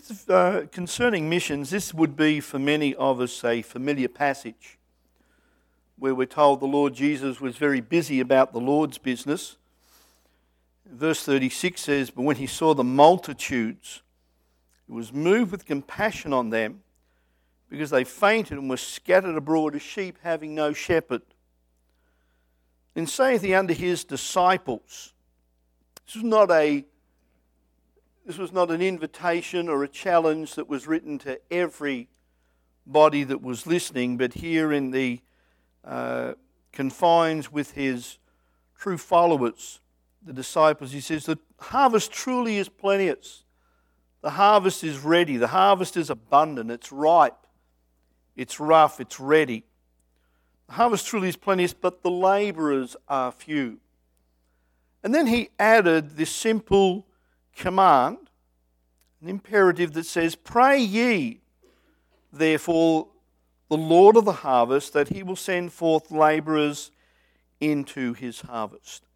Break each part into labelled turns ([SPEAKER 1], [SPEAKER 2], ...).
[SPEAKER 1] Concerning missions, this would be for many of us a familiar passage where we're told the Lord Jesus was very busy about the Lord's business. Verse 36 says, "But when he saw the multitudes, he was moved with compassion on them, because they fainted and were scattered abroad as sheep having no shepherd. Then saith he unto his disciples," this was not an invitation or a challenge that was written to everybody that was listening, but here in the confines with his true followers, the disciples, he says, "The harvest truly is plenteous. The harvest is ready. The harvest is abundant. It's ripe. It's rough. It's ready. The harvest truly is plenteous, but the labourers are few." And then he added this simple command, an imperative that says, "Pray ye, therefore, the Lord of the harvest, that he will send forth labourers into his harvest."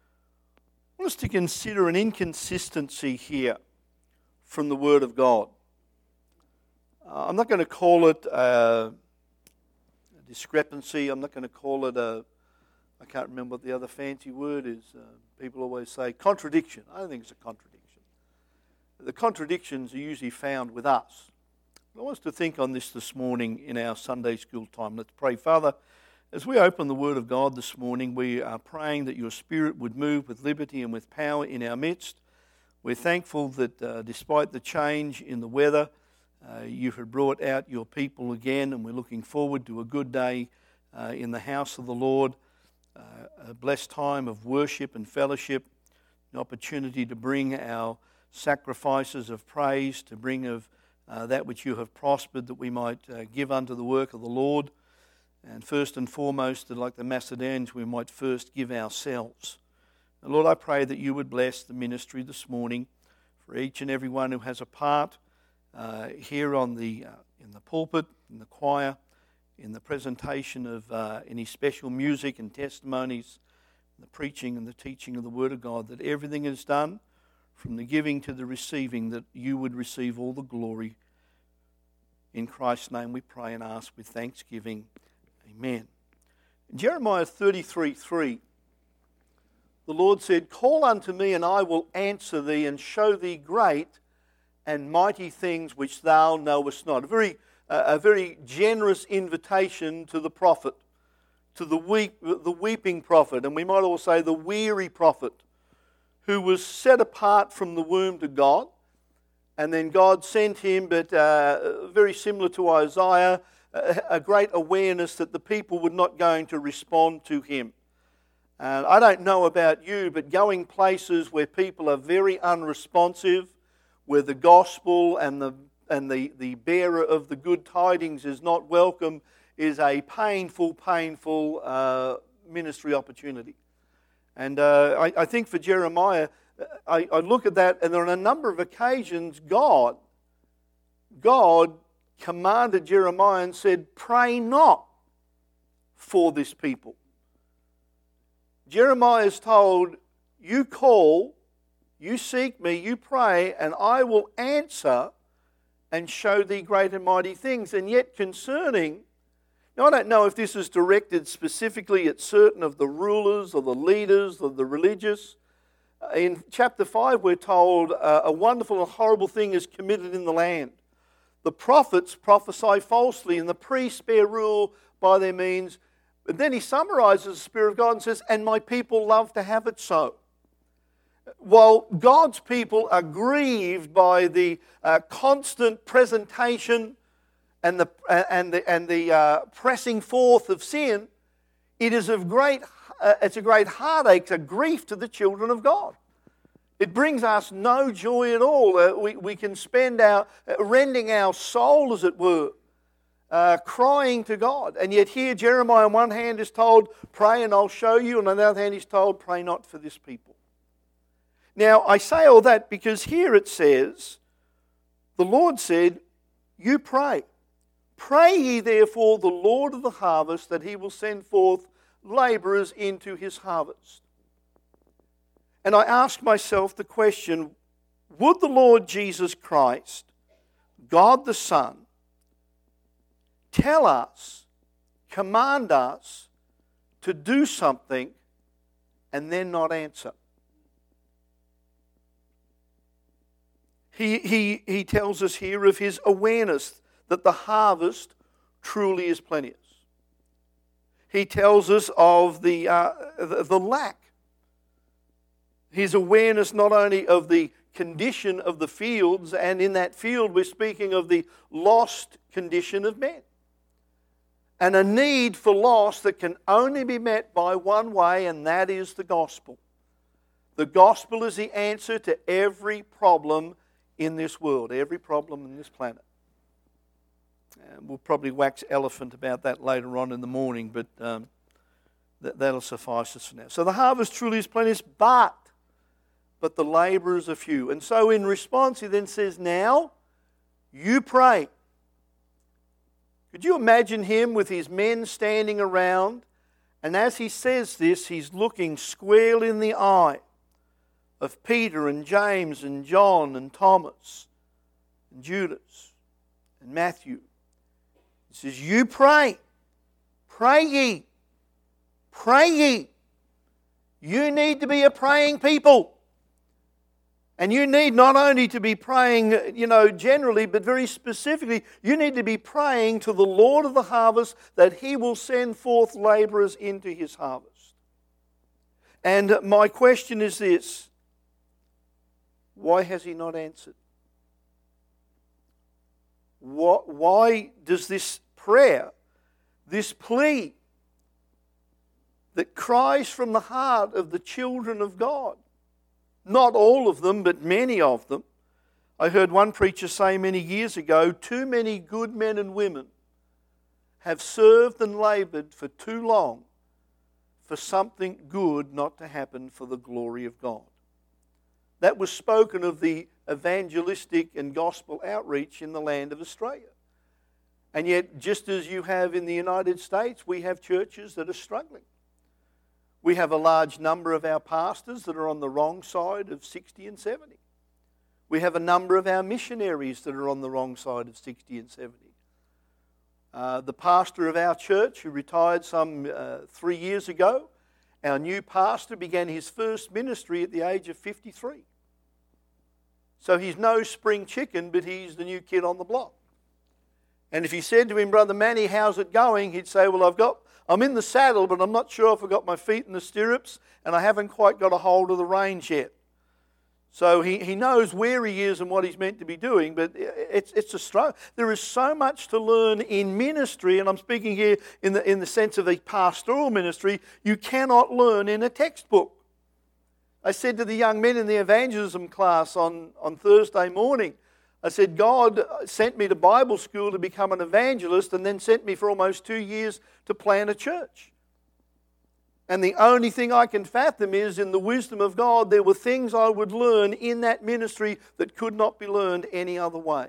[SPEAKER 1] I want us to consider an inconsistency here from the Word of God. I'm not going to call it a discrepancy. I'm not going to call it I can't remember what the other fancy word is. People always say contradiction. I don't think it's a contradiction. The contradictions are usually found with us. I want us to think on this morning in our Sunday school time. Let's pray. Father, as we open the Word of God this morning, we are praying that your Spirit would move with liberty and with power in our midst. We're thankful that despite the change in the weather, you have brought out your people again, and we're looking forward to a good day in the house of the Lord, a blessed time of worship and fellowship, an opportunity to bring our sacrifices of praise, to bring of that which you have prospered, that we might give unto the work of the Lord. And first and foremost, that like the Macedonians, we might first give ourselves. And Lord, I pray that you would bless the ministry this morning for each and every one who has a part here in the pulpit, in the choir, in the presentation of any special music and testimonies, the preaching and the teaching of the Word of God, that everything is done from the giving to the receiving, that you would receive all the glory. In Christ's name we pray and ask with thanksgiving. Amen. In Jeremiah 33:3, the Lord said, "Call unto me, and I will answer thee, and show thee great and mighty things which thou knowest not." A very generous invitation to the prophet, to the weeping prophet, and we might all say the weary prophet, who was set apart from the womb to God. And then God sent him, but very similar to Isaiah, a great awareness that the people were not going to respond to him. And I don't know about you, but going places where people are very unresponsive, where the gospel and the bearer of the good tidings is not welcome, is a painful ministry opportunity. And I think for Jeremiah, I look at that, and on a number of occasions, God commanded Jeremiah and said, "Pray not for this people." Jeremiah is told, "You call, you seek me, you pray, and I will answer and show thee great and mighty things." And yet concerning, now I don't know if this is directed specifically at certain of the rulers or the leaders or the religious. In chapter 5 we're told a wonderful and horrible thing is committed in the land. The prophets prophesy falsely, and the priests bear rule by their means. But then he summarizes the Spirit of God and says, "And my people love to have it so." While God's people are grieved by the constant presentation and the pressing forth of sin, it's a great heartache, a grief to the children of God. It brings us no joy at all. We can spend rending our soul, as it were, crying to God. And yet here Jeremiah on one hand is told, "Pray and I'll show you," and on the other hand he's told, "Pray not for this people." Now I say all that because here it says, the Lord said, "You pray. Pray ye therefore the Lord of the harvest, that he will send forth labourers into his harvest." And I ask myself the question, would the Lord Jesus Christ God the Son tell us, command us to do something and then not answer? He tells us here of his awareness that the harvest truly is plenteous. He tells us of the lack. His awareness not only of the condition of the fields, and in that field we're speaking of the lost condition of men. And a need for loss that can only be met by one way, and that is the gospel. The gospel is the answer to every problem in this world, every problem in this planet. And we'll probably wax elephant about that later on in the morning, but that'll suffice us for now. So the harvest truly is plenteous, but the labourers are few. And so in response he then says, now you pray. Could you imagine him with his men standing around, and as he says this, he's looking squarely in the eye of Peter and James and John and Thomas and Judas and Matthew. He says, you pray. Pray ye. Pray ye. You need to be a praying people. And you need not only to be praying, generally, but very specifically, you need to be praying to the Lord of the harvest that he will send forth labourers into his harvest. And my question is this: why has he not answered? Why does this prayer, this plea that cries from the heart of the children of God, not all of them, but many of them? I heard one preacher say many years ago, too many good men and women have served and laboured for too long for something good not to happen for the glory of God. That was spoken of the evangelistic and gospel outreach in the land of Australia. And yet, just as you have in the United States, we have churches that are struggling. We have a large number of our pastors that are on the wrong side of 60 and 70. We have a number of our missionaries that are on the wrong side of 60 and 70. The pastor of our church, who retired some 3 years ago, our new pastor began his first ministry at the age of 53. So he's no spring chicken, but he's the new kid on the block. And if you said to him, Brother Manny, how's it going? He'd say, well, I'm in the saddle, but I'm not sure if I've got my feet in the stirrups, and I haven't quite got a hold of the reins yet. So he knows where he is and what he's meant to be doing, but it's a struggle. There is so much to learn in ministry, and I'm speaking here in the sense of a pastoral ministry. You cannot learn in a textbook. I said to the young men in the evangelism class on Thursday morning, I said, God sent me to Bible school to become an evangelist, and then sent me for almost 2 years to plant a church. And the only thing I can fathom is, in the wisdom of God, there were things I would learn in that ministry that could not be learned any other way.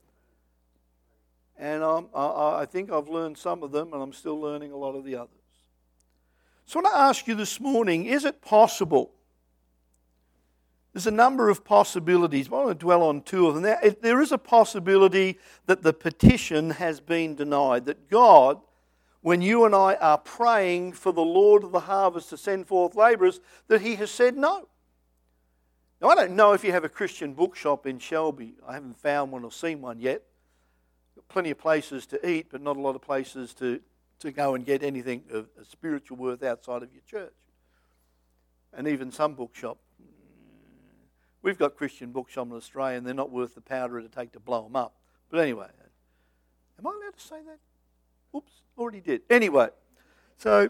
[SPEAKER 1] And I think I've learned some of them, and I'm still learning a lot of the others. So I want to ask you this morning, is it possible? There's a number of possibilities. I want to dwell on two of them. There is a possibility that the petition has been denied, that God, when you and I are praying for the Lord of the harvest to send forth labourers, that he has said no. Now, I don't know if you have a Christian bookshop in Shelby. I haven't found one or seen one yet. Got plenty of places to eat, but not a lot of places to go and get anything of spiritual worth outside of your church. And even some bookshop. We've got Christian bookshops in Australia, and they're not worth the powder it'll take to blow them up. But anyway, am I allowed to say that? Oops, already did. Anyway, so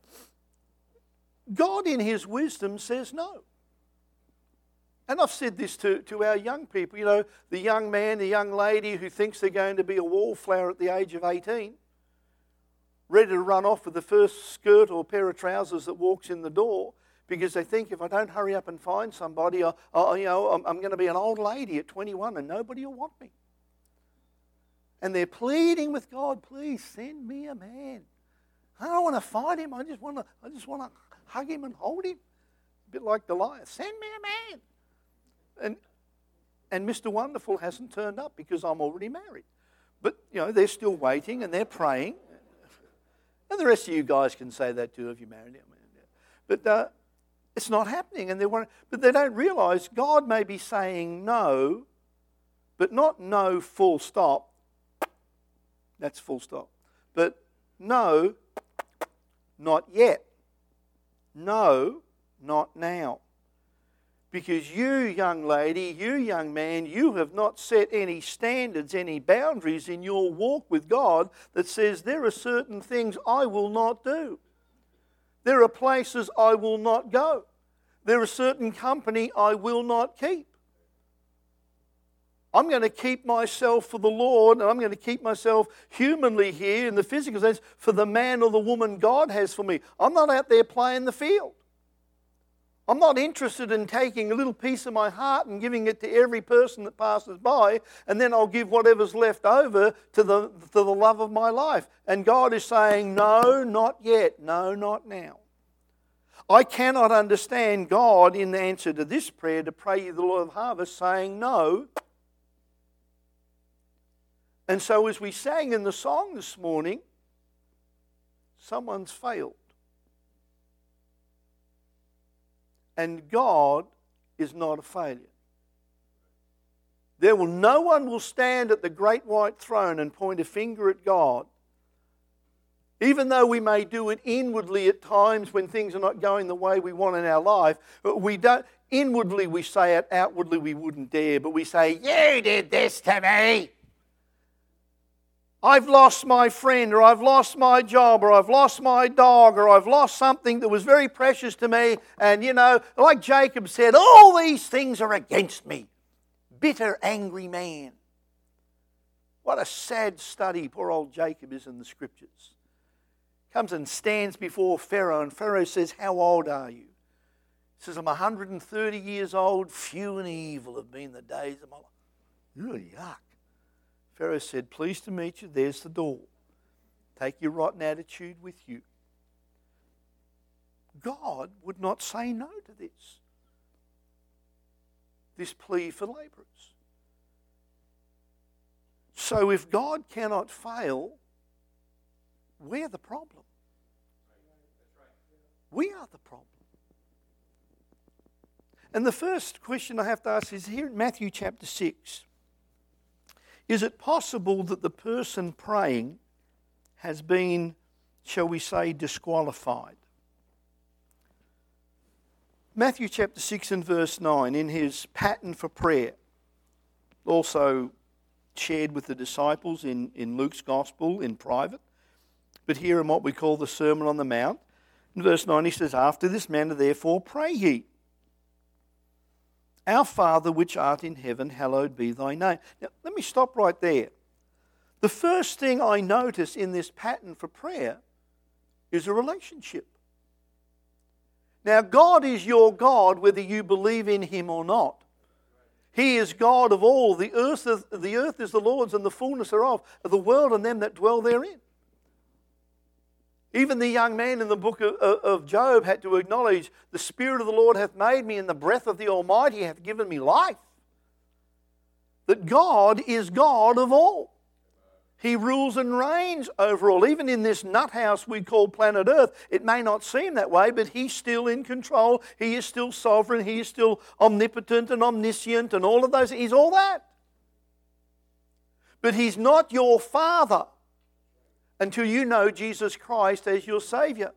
[SPEAKER 1] God in his wisdom says no. And I've said this to our young people, the young man, the young lady who thinks they're going to be a wallflower at the age of 18, ready to run off with the first skirt or pair of trousers that walks in the door, because they think, if I don't hurry up and find somebody, I'm going to be an old lady at 21 and nobody will want me. And they're pleading with God, please send me a man. I don't want to fight him. I just want to hug him and hold him. A bit like Goliath. Send me a man. And and Mr. Wonderful hasn't turned up because I'm already married. But, they're still waiting and they're praying. And the rest of you guys can say that too if you're married. But it's not happening. But they don't realise God may be saying no, but not no full stop. That's full stop. But no, not yet. No, not now. Because you, young lady, you, young man, you have not set any standards, any boundaries in your walk with God that says there are certain things I will not do. There are places I will not go. There are certain company I will not keep. I'm going to keep myself for the Lord, and I'm going to keep myself humanly here in the physical sense for the man or the woman God has for me. I'm not out there playing the field. I'm not interested in taking a little piece of my heart and giving it to every person that passes by, and then I'll give whatever's left over to the love of my life. And God is saying, no, not yet. No, not now. I cannot understand God in the answer to this prayer to pray you the Lord of harvest saying no. And so as we sang in the song this morning, someone's failed. And God is not a failure. No one will stand at the great white throne and point a finger at God. Even though we may do it inwardly at times when things are not going the way we want in our life, we don't. Inwardly we say it, outwardly we wouldn't dare, but we say, you did this to me. I've lost my friend, or I've lost my job, or I've lost my dog, or I've lost something that was very precious to me. And, like Jacob said, all these things are against me. Bitter, angry man. What a sad study poor old Jacob is in the Scriptures. Comes and stands before Pharaoh, and Pharaoh says, how old are you? He says, I'm 130 years old. Few and evil have been the days of my life. Yuck. Pharaoh said, pleased to meet you, there's the door. Take your rotten attitude with you. God would not say no to this plea for labourers. So if God cannot fail, we're the problem. We are the problem. And the first question I have to ask is here in Matthew chapter 6. Is it possible that the person praying has been, shall we say, disqualified? Matthew chapter 6 and verse 9, in his pattern for prayer, also shared with the disciples in Luke's Gospel in private, but here in what we call the Sermon on the Mount. In verse 9 he says, after this manner therefore pray ye. Our Father which art in heaven, hallowed be thy name. Now, let me stop right there. The first thing I notice in this pattern for prayer is a relationship. Now, God is your God whether you believe in Him or not. He is God of all. The earth is the Lord's and the fullness thereof, of the world and them that dwell therein. Even the young man in the book of Job had to acknowledge, the Spirit of the Lord hath made me, and the breath of the Almighty hath given me life. That God is God of all. He rules and reigns over all. Even in this nut house we call planet Earth, it may not seem that way, but He's still in control. He is still sovereign. He is still omnipotent and omniscient and all of those. He's all that. But He's not your Father until you know Jesus Christ as your Saviour.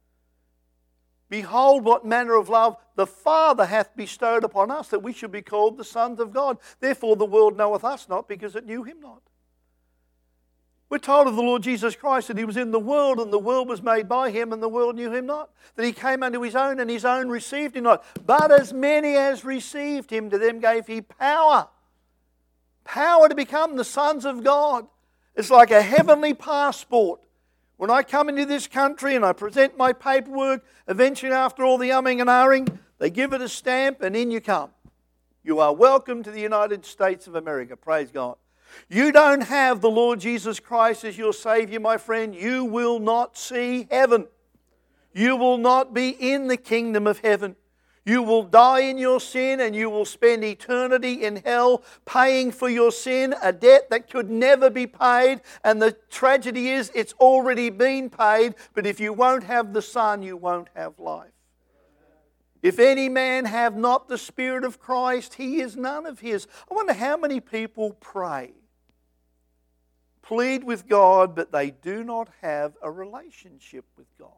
[SPEAKER 1] Behold what manner of love the Father hath bestowed upon us, that we should be called the sons of God. Therefore the world knoweth us not, because it knew Him not. We're told of the Lord Jesus Christ that He was in the world, and the world was made by Him, and the world knew Him not. That He came unto His own, and His own received Him not. But as many as received Him, to them gave He power. Power to become the sons of God. It's like a heavenly passport. When I come into this country and I present my paperwork, eventually after all the umming and ahhing, they give it a stamp and in you come. You are welcome to the United States of America. Praise God. You don't have the Lord Jesus Christ as your Savior, my friend. You will not see heaven. You will not be in the kingdom of heaven. You will die in your sin and you will spend eternity in hell paying for your sin, a debt that could never be paid. And the tragedy is it's already been paid, but if you won't have the Son, you won't have life. If any man have not the Spirit of Christ, he is none of his. I wonder how many people pray, plead with God, but they do not have a relationship with God.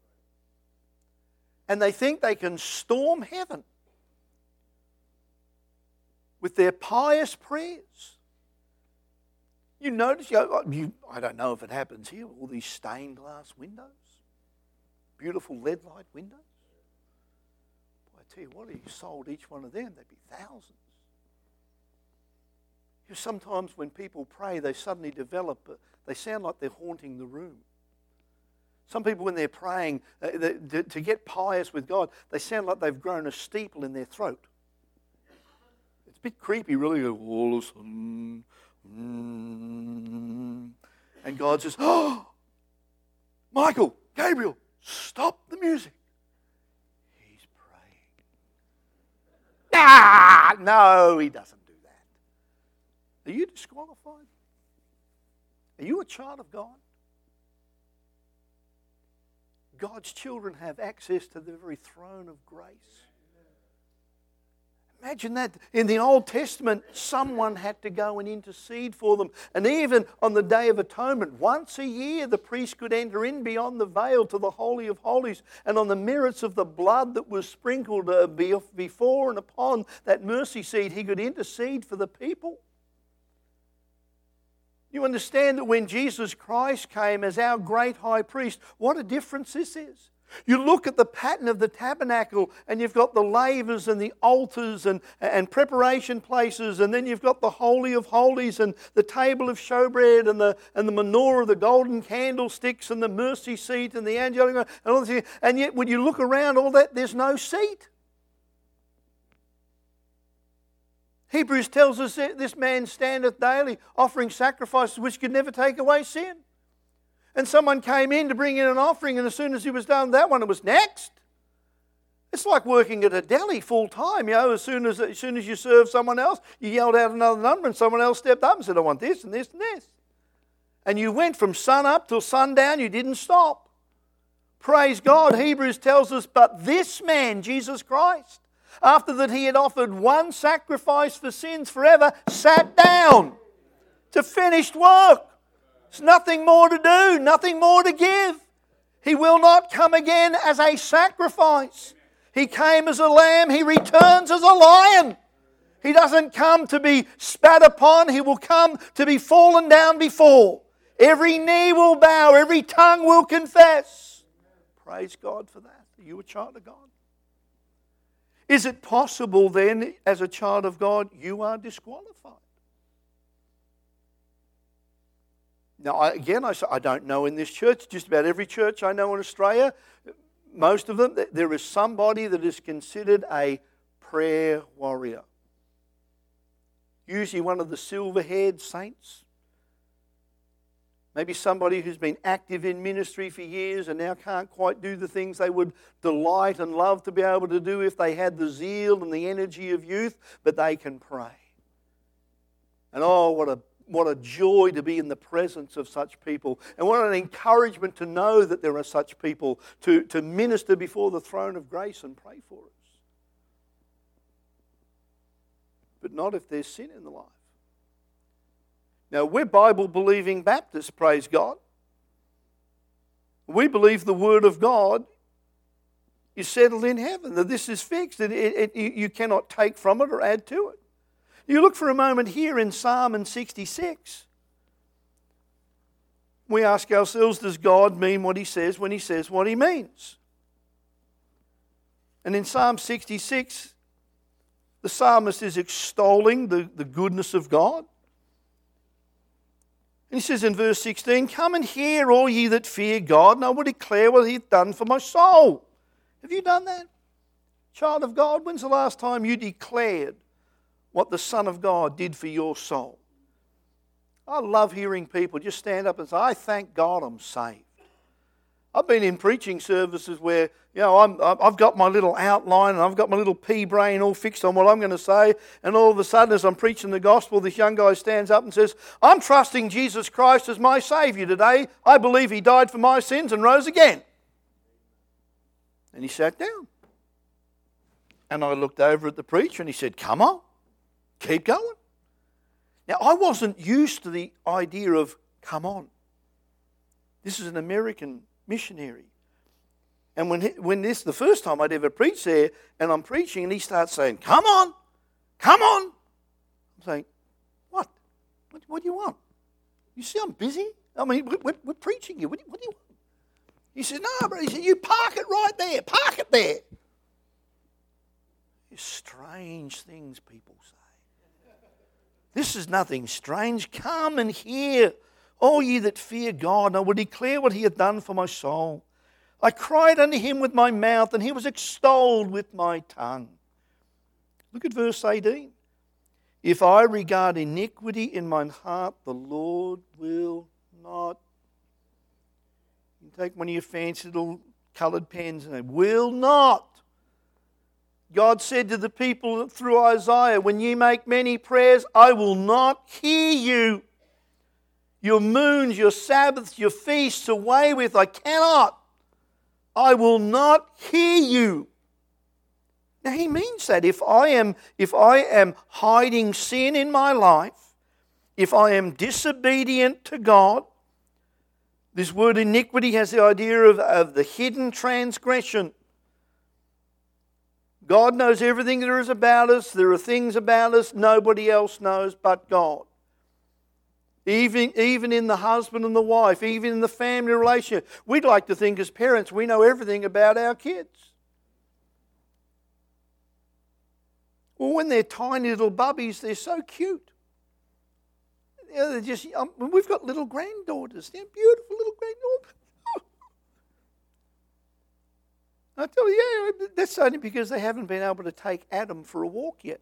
[SPEAKER 1] And they think they can storm heaven with their pious prayers. You notice, I don't know if it happens here, all these stained glass windows, beautiful lead light windows. Boy, I tell you what, if you sold each one of them, there'd be thousands. Sometimes when people pray, they suddenly they sound like they're haunting the room. Some people, when they're praying to get pious with God, they sound like they've grown a steeple in their throat. It's a bit creepy, really. All of a sudden, and God says, "Oh, Michael, Gabriel, stop the music." He's praying. No, he doesn't do that. Are you disqualified? Are you a child of God? God's children have access to the very throne of grace. Imagine that. In the Old Testament, someone had to go and intercede for them. And even on the Day of Atonement, once a year, the priest could enter in beyond the veil to the Holy of Holies. And on the merits of the blood that was sprinkled before and upon that mercy seat, he could intercede for the people. You understand that when Jesus Christ came as our great high priest, what a difference this is. You look at the pattern of the tabernacle and you've got the lavers and the altars and preparation places, and then you've got the Holy of Holies and the table of showbread and the menorah, the golden candlesticks and the mercy seat and the angelic and all this. And yet when you look around all that, there's no seat. Hebrews tells us that this man standeth daily offering sacrifices which could never take away sin. And someone came in to bring in an offering, and as soon as he was done that one, it was next. It's like working at a deli full time. As soon as you serve someone else, you yelled out another number and someone else stepped up and said, "I want this and this and this." And you went from sun up till sundown, you didn't stop. Praise God. Hebrews tells us, but this man, Jesus Christ, after that he had offered one sacrifice for sins forever, sat down to finished work. There's nothing more to do, nothing more to give. He will not come again as a sacrifice. He came as a lamb, he returns as a lion. He doesn't come to be spat upon, he will come to be fallen down before. Every knee will bow, every tongue will confess. Praise God for that. Are you a child of God? Is it possible then, as a child of God, you are disqualified? Now, I don't know in this church, just about every church I know in Australia, most of them, there is somebody that is considered a prayer warrior. Usually one of the silver-haired saints. Maybe somebody who's been active in ministry for years and now can't quite do the things they would delight and love to be able to do if they had the zeal and the energy of youth, but they can pray. And oh, what a joy to be in the presence of such people. And what an encouragement to know that there are such people to minister before the throne of grace and pray for us. But not if there's sin in the life. Now, we're Bible-believing Baptists, praise God. We believe the Word of God is settled in heaven, that this is fixed, and you cannot take from it or add to it. You look for a moment here in Psalm 66. We ask ourselves, does God mean what He says when He says what He means? And in Psalm 66, the psalmist is extolling the goodness of God. And he says in verse 16, "Come and hear, all ye that fear God, and I will declare what He hath done for my soul." Have you done that? Child of God, when's the last time you declared what the Son of God did for your soul? I love hearing people just stand up and say, "I thank God I'm saved." I've been in preaching services where You know, I've got my little outline and I've got my little pea brain all fixed on what I'm going to say. And all of a sudden, as I'm preaching the gospel, this young guy stands up and says, I'm trusting Jesus Christ as my Saviour today. I believe He died for my sins and rose again. And he sat down. And I looked over at the preacher and he said, come on, keep going. Now, I wasn't used to the idea of come on. This is an American missionary. And when this the first time I'd ever preached there, and I'm preaching, and he starts saying, come on, come on. I'm saying, what? What do you want? You see I'm busy? I mean, we're preaching here. What do you want? He said, no, bro. He said, you park it right there. Park it there. Strange things people say. This is nothing strange. Come and hear, all ye that fear God, and I will declare what He hath done for my soul. I cried unto Him with my mouth, and He was extolled with my tongue. Look at verse 18. If I regard iniquity in mine heart, the Lord will not. You can take one of your fancy little coloured pens and say, will not. God said to the people through Isaiah, when ye make many prayers, I will not hear you. Your moons, your Sabbaths, your feasts away with, I cannot. I will not hear you. Now He means that if I am hiding sin in my life, if I am disobedient to God, this word iniquity has the idea of the hidden transgression. God knows everything there is about us. There are things about us nobody else knows but God. Even in the husband and the wife, even in the family relationship. We'd like to think as parents we know everything about our kids. Well, when they're tiny little bubbies, they're so cute. You know, they're just, we've got little granddaughters. They're beautiful little granddaughters. I tell you, yeah, that's only because they haven't been able to take Adam for a walk yet.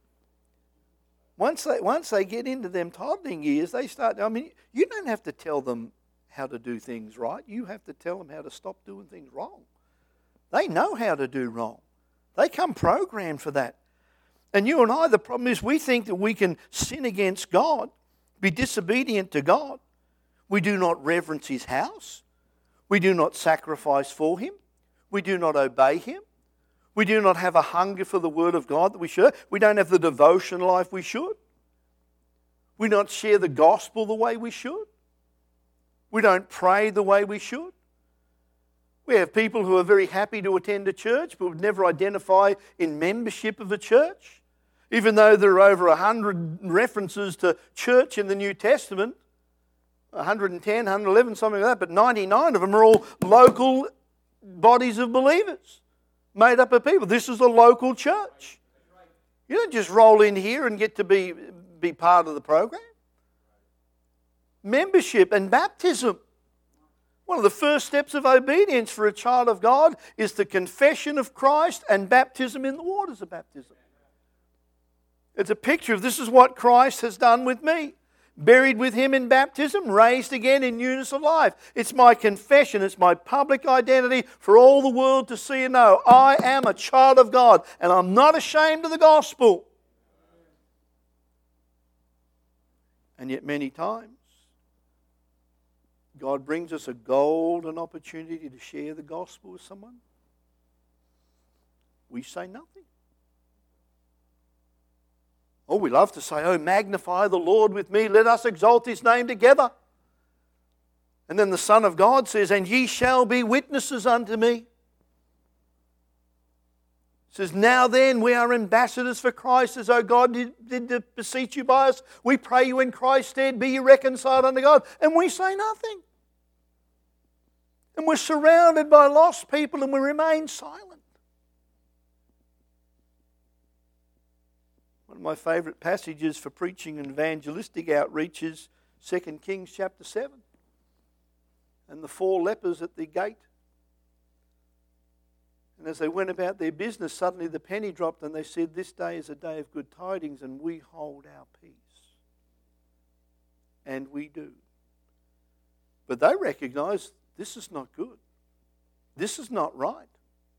[SPEAKER 1] Once they get into them toddling years, they start, I mean, you don't have to tell them how to do things right. You have to tell them how to stop doing things wrong. They know how to do wrong. They come programmed for that. And you and I, the problem is we think that we can sin against God, be disobedient to God. We do not reverence His house. We do not sacrifice for Him. We do not obey Him. We do not have a hunger for the Word of God that we should. We don't have the devotion life we should. We don't share the gospel the way we should. We don't pray the way we should. We have people who are very happy to attend a church but would never identify in membership of a church. Even though there are over 100 references to church in the New Testament, 110, 111, something like that, but 99 of them are all local bodies of believers made up of people. This is a local church. You don't just roll in here and get to be part of the program. Membership and baptism. One of the first steps of obedience for a child of God is the confession of Christ and baptism in the waters of baptism. It's a picture of this is what Christ has done with me. Buried with Him in baptism, raised again in newness of life. It's my confession, it's my public identity for all the world to see and know. I am a child of God and I'm not ashamed of the gospel. And yet many times, God brings us a golden opportunity to share the gospel with someone. We say nothing. Oh, we love to say, oh, magnify the Lord with me. Let us exalt His name together. And then the Son of God says, and ye shall be witnesses unto me. It says, now then, we are ambassadors for Christ, as though God did to beseech you by us. We pray you in Christ's stead, be ye reconciled unto God. And we say nothing. And we're surrounded by lost people and we remain silent. One of my favourite passages for preaching and evangelistic outreach is 2 Kings chapter 7. And the 4 lepers at the gate. And as they went about their business, suddenly the penny dropped and they said, this day is a day of good tidings and we hold our peace. And we do. But they recognise this is not good. This is not right.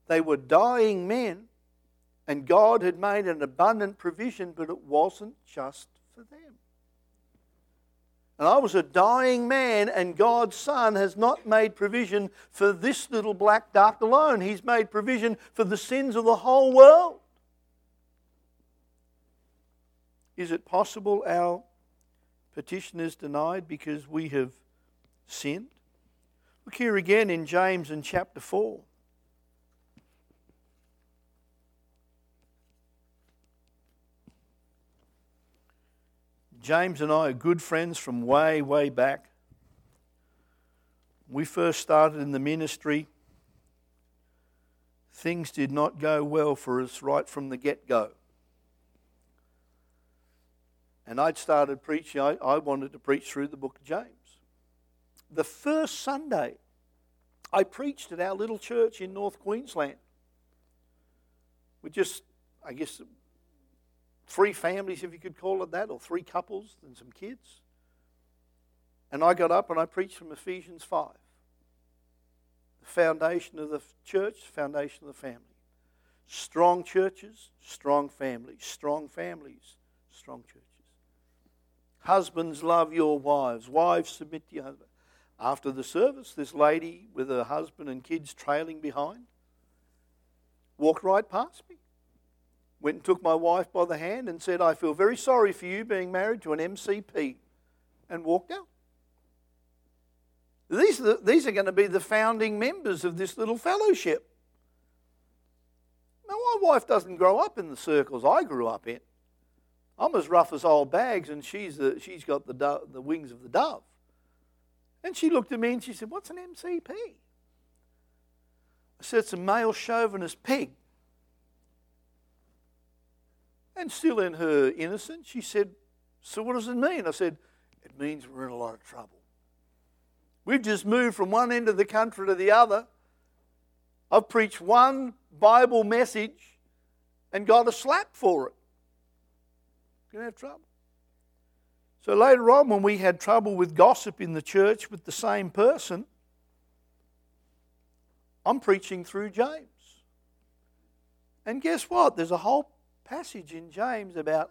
[SPEAKER 1] They were dying men, and God had made an abundant provision, but it wasn't just for them. And I was a dying man, and God's Son has not made provision for this little black duck alone. He's made provision for the sins of the whole world. Is it possible our petition is denied because we have sinned? Look here again in James in chapter 4. James and I are good friends from way, way back. We first started in the ministry. Things did not go well for us right from the get-go. And I'd started preaching. I wanted to preach through the book of James. The first Sunday, I preached at our little church in North Queensland. With just, I guess, 3 families, if you could call it that, or 3 couples and some kids. And I got up and I preached from Ephesians 5. The foundation of the church, foundation of the family. Strong churches, strong families. Strong families, strong churches. Husbands, love your wives. Wives, submit to your husband. After the service, this lady with her husband and kids trailing behind walked right past me. Went and took my wife by the hand and said, I feel very sorry for you being married to an MCP, and walked out. These are going to be the founding members of this little fellowship. Now, my wife doesn't grow up in the circles I grew up in. I'm as rough as old bags, and she's got the wings of the dove. And she looked at me and she said, what's an MCP? I said, it's a male chauvinist pig. And still in her innocence, she said, so what does it mean? I said, it means we're in a lot of trouble. We've just moved from one end of the country to the other. I've preached one Bible message and got a slap for it. Going to have trouble. So later on, when we had trouble with gossip in the church with the same person, I'm preaching through James. And guess what? There's a whole passage in James about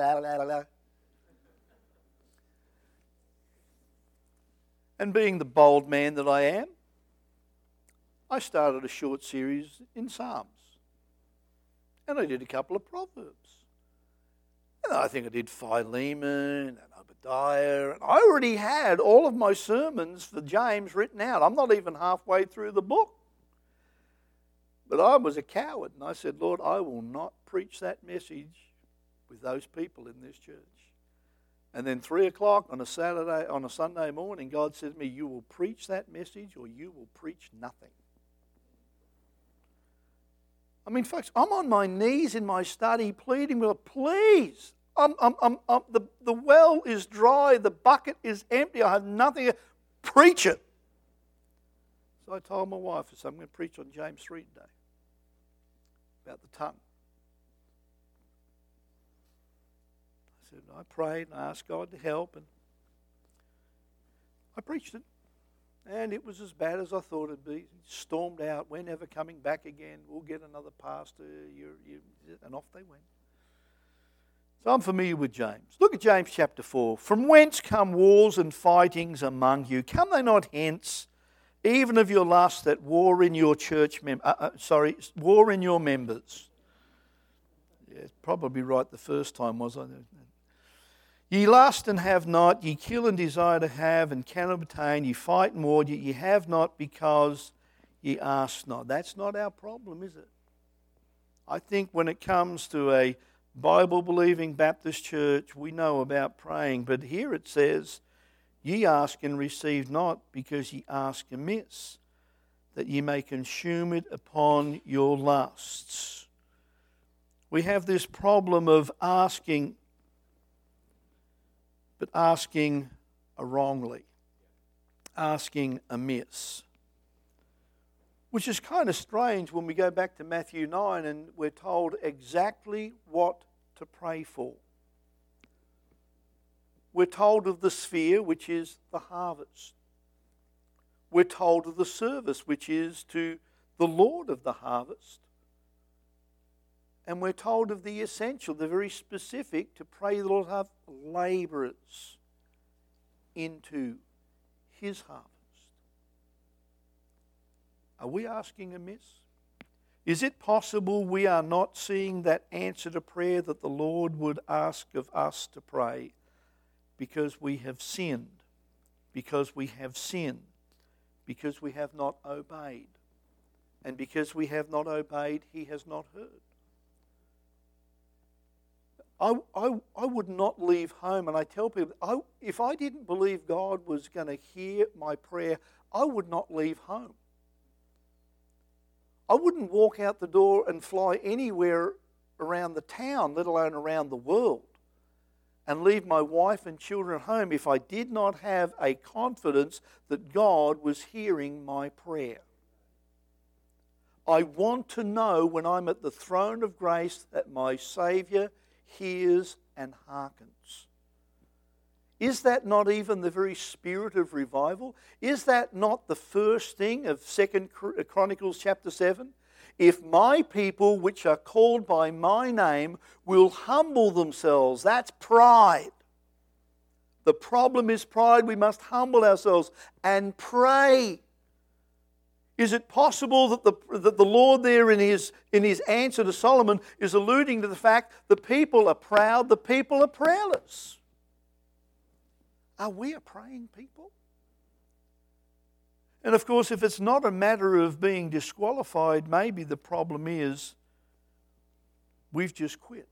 [SPEAKER 1] and being the bold man that I am, I started a short series in Psalms. And I did a couple of Proverbs. And I think I did Philemon and Obadiah. And I already had all of my sermons for James written out. I'm not even halfway through the book. But I was a coward, and I said, Lord, I will not preach that message with those people in this church. And then 3 o'clock on a Sunday morning, God said to me, you will preach that message or you will preach nothing. I mean, folks, I'm on my knees in my study pleading with, please, the well is dry, the bucket is empty, I have nothing, preach it. So I told my wife, I said, I'm going to preach on James 3 today, about the tongue. I said, I prayed and I asked God to help, and I preached it. And it was as bad as I thought it'd be. Stormed out. We're never coming back again. We'll get another pastor. And off they went. So I'm familiar with James. Look at James chapter 4. From whence come wars and fightings among you? Come they not hence, even of your lust that war in your war in your members. Yeah, probably right the first time, was I? Ye lust and have not, ye kill and desire to have and cannot obtain, ye fight and war, yet ye have not because ye ask not. That's not our problem, is it? I think when it comes to a Bible-believing Baptist church, we know about praying, but here it says, ye ask and receive not because ye ask amiss, that ye may consume it upon your lusts. We have this problem of asking, but asking wrongly, asking amiss. Which is kind of strange when we go back to Matthew 9 and we're told exactly what to pray for. We're told of the sphere, which is the harvest. We're told of the service, which is to the Lord of the harvest. And we're told of the essential, the very specific, to pray the Lord have labourers into his harvest. Are we asking amiss? Is it possible we are not seeing that answer to prayer that the Lord would ask of us to pray because we have sinned, because we have sinned, because we have not obeyed? And because we have not obeyed, he has not heard. I would not leave home, and I tell people, if I didn't believe God was going to hear my prayer, I would not leave home. I wouldn't walk out the door and fly anywhere around the town, let alone around the world, and leave my wife and children at home if I did not have a confidence that God was hearing my prayer. I want to know when I'm at the throne of grace that my Saviour hears and hearkens. Is that not even the very spirit of revival? Is that not the first thing of 2 Chronicles chapter 7? If my people which are called by my name will humble themselves, that's pride. The problem is pride. We must humble ourselves and pray. Is it possible that the Lord there in his answer to Solomon is alluding to the fact the people are proud, the people are prayerless? Are we a praying people? And of course, if it's not a matter of being disqualified, maybe the problem is we've just quit.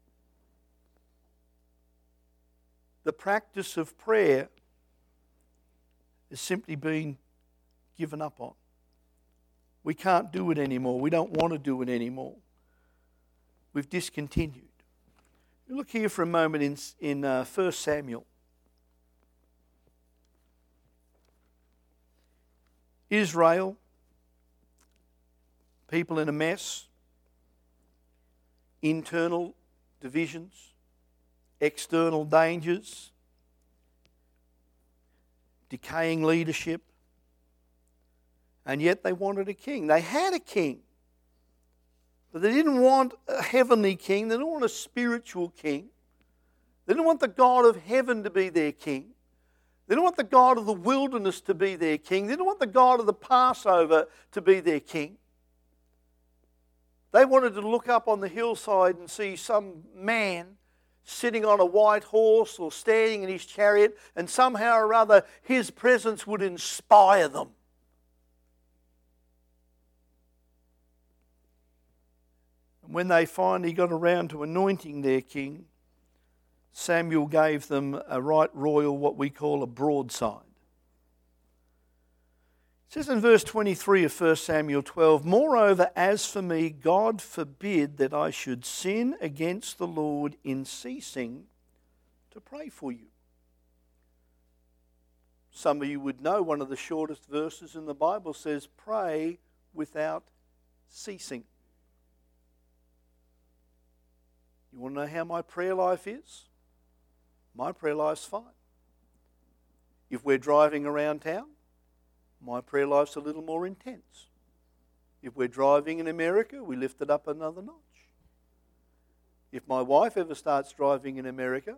[SPEAKER 1] The practice of prayer is simply being given up on. We can't do it anymore. We don't want to do it anymore. We've discontinued. Look here for a moment in 1 Samuel. Israel, people in a mess, internal divisions, external dangers, decaying leadership, and yet they wanted a king. They had a king, but they didn't want a heavenly king. They didn't want a spiritual king. They didn't want the God of heaven to be their king. They didn't want the God of the wilderness to be their king. They didn't want the God of the Passover to be their king. They wanted to look up on the hillside and see some man sitting on a white horse or standing in his chariot, and somehow or other his presence would inspire them. And when they finally got around to anointing their king, Samuel gave them a right royal, what we call a broadside. It says in verse 23 of 1 Samuel 12, "Moreover, as for me, God forbid that I should sin against the Lord in ceasing to pray for you." Some of you would know one of the shortest verses in the Bible says, "Pray without ceasing." You want to know how my prayer life is? My prayer life's fine. If we're driving around town, my prayer life's a little more intense. If we're driving in America, we lift it up another notch. If my wife ever starts driving in America,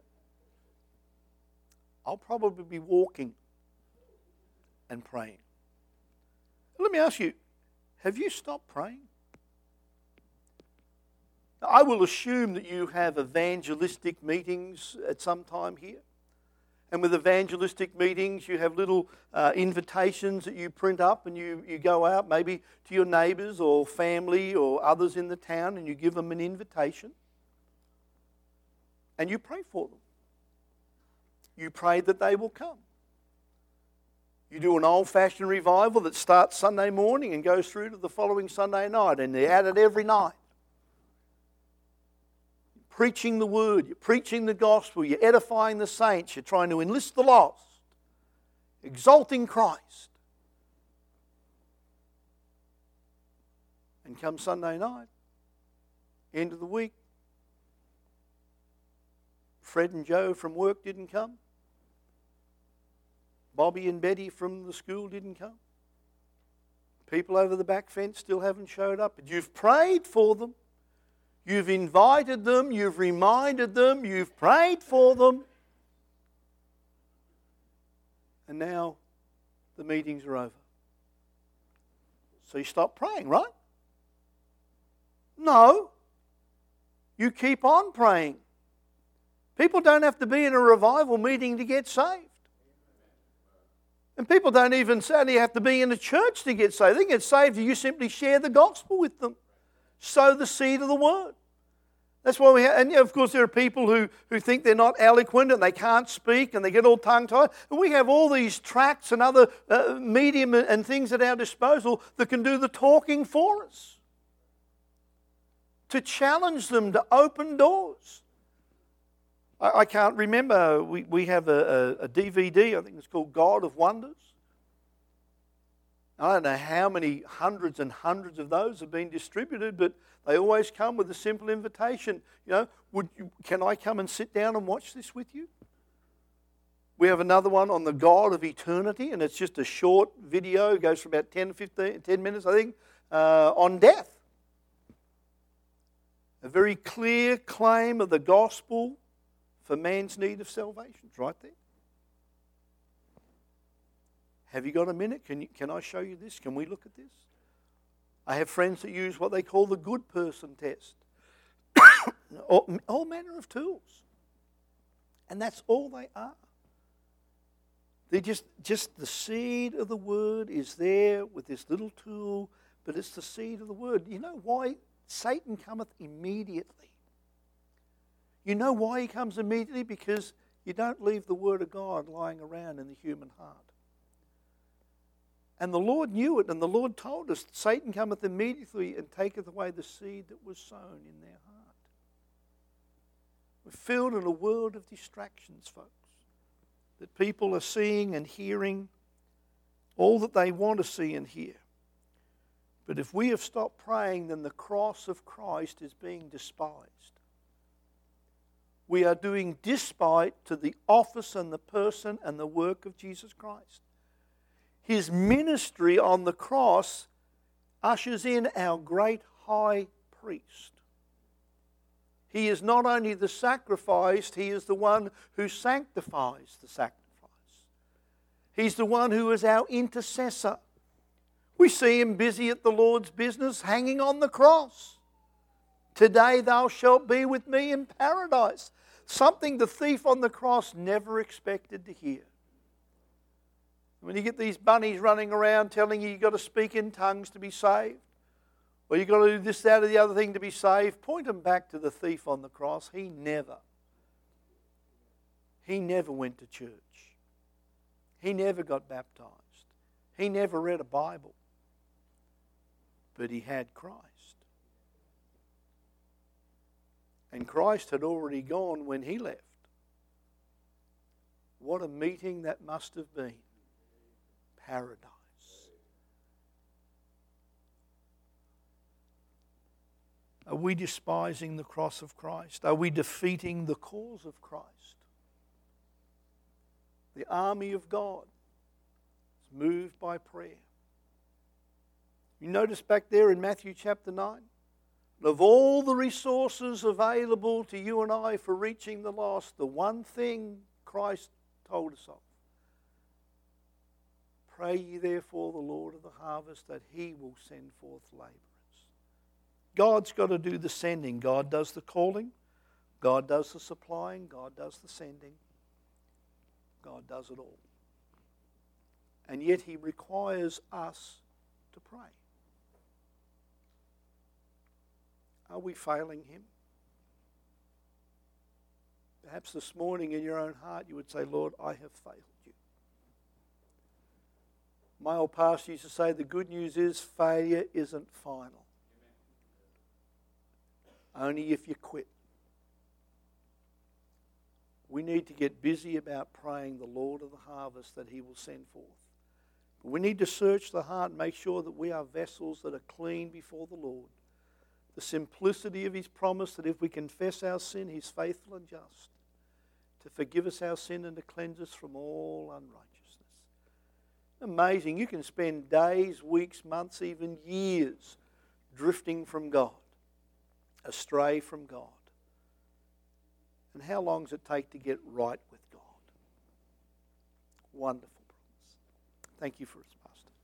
[SPEAKER 1] I'll probably be walking and praying. Let me ask you, have you stopped praying? I will assume that you have evangelistic meetings at some time here. And with evangelistic meetings, you have little invitations that you print up and you go out maybe to your neighbours or family or others in the town and you give them an invitation. And you pray for them. You pray that they will come. You do an old-fashioned revival that starts Sunday morning and goes through to the following Sunday night, and they're at it every night. Preaching the word, you're preaching the gospel, you're edifying the saints, you're trying to enlist the lost, exalting Christ. And come Sunday night, end of the week, Fred and Joe from work didn't come. Bobby and Betty from the school didn't come. People over the back fence still haven't showed up, but you've prayed for them. You've invited them, you've reminded them, you've prayed for them. And now the meetings are over. So you stop praying, right? No. You keep on praying. People don't have to be in a revival meeting to get saved. And people don't even say they have to be in a church to get saved. They get saved if you simply share the gospel with them. Sow the seed of the word. That's why we have, and of course there are people who think they're not eloquent and they can't speak and they get all tongue-tied. And we have all these tracts and other medium and things at our disposal that can do the talking for us. To challenge them, to open doors. I can't remember, we have a DVD, I think it's called God of Wonders. I don't know how many hundreds and hundreds of those have been distributed, but they always come with a simple invitation. You know, can I come and sit down and watch this with you? We have another one on the God of Eternity, and it's just a short video. It goes for about 10 minutes, I think, on death. A very clear claim of the gospel for man's need of salvation. It's right there. Have you got a minute? Can I show you this? Can we look at this? I have friends that use what they call the good person test. all manner of tools. And that's all they are. They just the seed of the word is there with this little tool, but it's the seed of the word. You know why Satan cometh immediately? You know why he comes immediately? Because you don't leave the word of God lying around in the human heart. And the Lord knew it, and the Lord told us, Satan cometh immediately and taketh away the seed that was sown in their heart. We're filled in a world of distractions, folks, that people are seeing and hearing all that they want to see and hear. But if we have stopped praying, then the cross of Christ is being despised. We are doing despite to the office and the person and the work of Jesus Christ. His ministry on the cross ushers in our great high priest. He is not only the sacrifice, he is the one who sanctifies the sacrifice. He's the one who is our intercessor. We see him busy at the Lord's business, hanging on the cross. Today thou shalt be with me in paradise. Something the thief on the cross never expected to hear. When you get these bunnies running around telling you you've got to speak in tongues to be saved, or you've got to do this, that, or the other thing to be saved, point them back to the thief on the cross. He never went to church. He never got baptized. He never read a Bible. But he had Christ. And Christ had already gone when he left. What a meeting that must have been. Paradise. Are we despising the cross of Christ? Are we defeating the cause of Christ? The army of God is moved by prayer. You notice back there in Matthew chapter 9, of all the resources available to you and I for reaching the lost, the one thing Christ told us of. Pray ye therefore the Lord of the harvest that he will send forth laborers. God's got to do the sending. God does the calling. God does the supplying. God does the sending. God does it all. And yet he requires us to pray. Are we failing him? Perhaps this morning in your own heart you would say, Lord, I have failed you. My old pastor used to say, the good news is failure isn't final. Only if you quit. We need to get busy about praying the Lord of the harvest that he will send forth. But we need to search the heart and make sure that we are vessels that are clean before the Lord. The simplicity of his promise that if we confess our sin, he's faithful and just to forgive us our sin and to cleanse us from all unrighteousness. Amazing. You can spend days, weeks, months, even years drifting from God, astray from God. And how long does it take to get right with God? Wonderful promise. Thank you for us, Pastor.